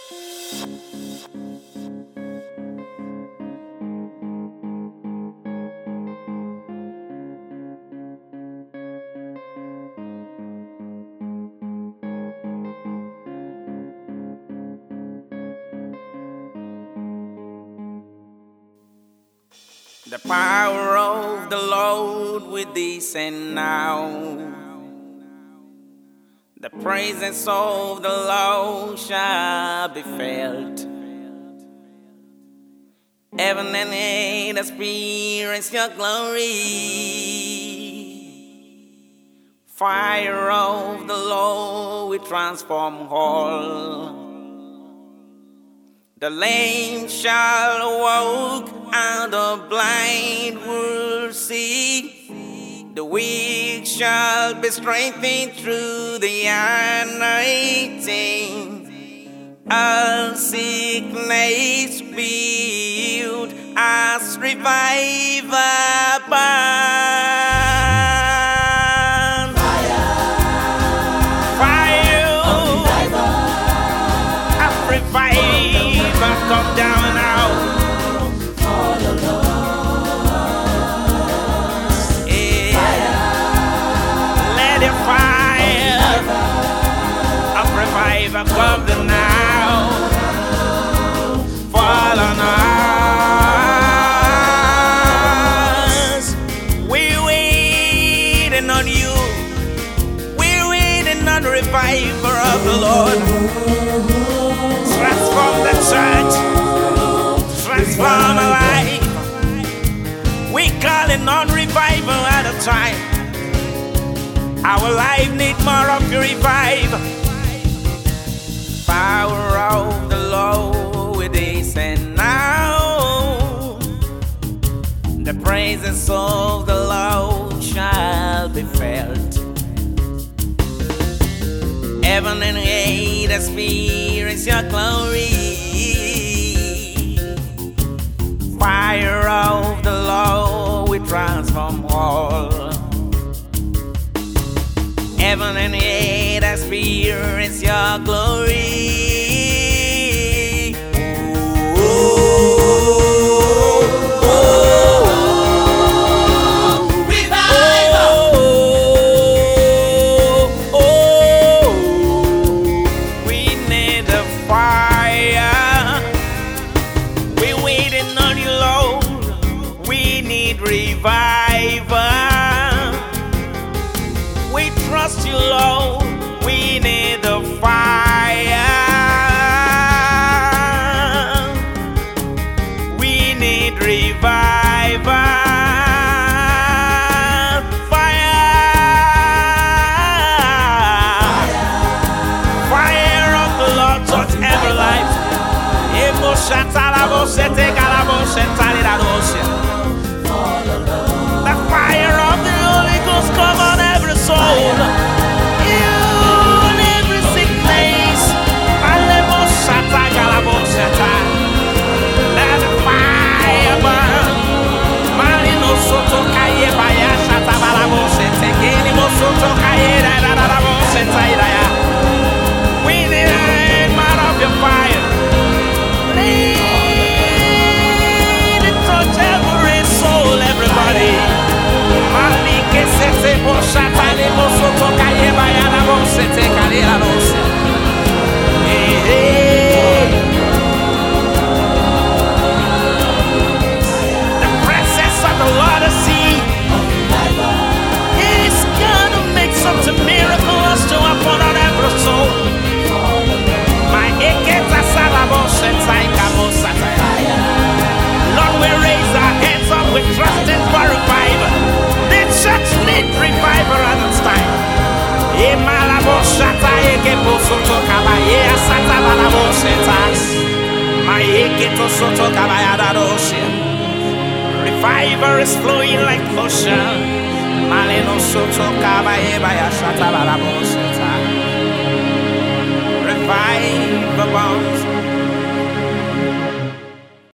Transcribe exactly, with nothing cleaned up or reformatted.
The power of the Lord will descend now. The presence of the Lord shall be felt. Heaven and earth experience your glory. Fire of the Lord will transform all. The lame shall walk, and the blind will see. The weak shall be strengthened through the anointing. All sickness be healed as revival burn. Fire, fire, as revival come down now. Above the now, fall on us. We're waiting on you. We're waiting on the revival of the Lord. Transform the church. Transform our life. We're calling on revival at a time. Our life needs more of your revival. Power of the Lord will descend now. The praises of the Lord shall be felt. Heaven and earth experience your glory. Fire of the Lord will transform all. Heaven and earth experience your glory. Oh, oh, oh, revival. Oh, oh, we need the fire. We're waiting on you, Lord. We need revival. We trust you, Lord. We need the fire. We need revival. Fire. Fire of the Lord touch every life. The fire of the Holy Ghost come on every soul. We need more of your fire. Let it touch every soul, everybody. The presence of the Lord I see is gonna make something miraculous to happen on every soul. My eketa salabos and Lord, we raise our hands up with trusting for revival. The church needs revival at this time. Revival is flowing like ocean. Revival bounds